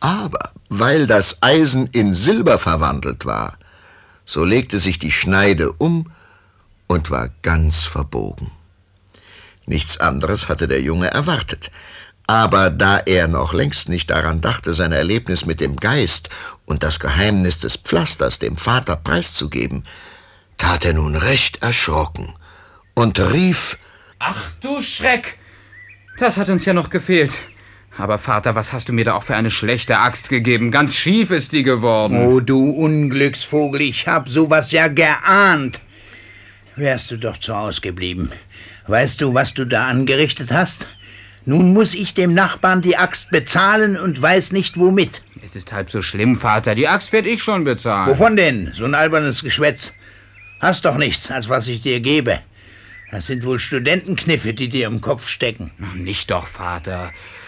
Aber weil das Eisen in Silber verwandelt war, so legte sich die Schneide um und war ganz verbogen. Nichts anderes hatte der Junge erwartet. Aber da er noch längst nicht daran dachte, sein Erlebnis mit dem Geist und das Geheimnis des Pflasters dem Vater preiszugeben, tat er nun recht erschrocken und rief: »Ach du Schreck! Das hat uns ja noch gefehlt. Aber Vater, was hast du mir da auch für eine schlechte Axt gegeben? Ganz schief ist die geworden.« »Oh, du Unglücksvogel, ich hab sowas ja geahnt. Wärst du doch zu Hause geblieben. Weißt du, was du da angerichtet hast? Nun muss ich dem Nachbarn die Axt bezahlen und weiß nicht womit.« »Es ist halb so schlimm, Vater. Die Axt werd ich schon bezahlen.« »Wovon denn? So ein albernes Geschwätz. Hast doch nichts, als was ich dir gebe. Das sind wohl Studentenkniffe, die dir im Kopf stecken.« Nicht doch, Vater.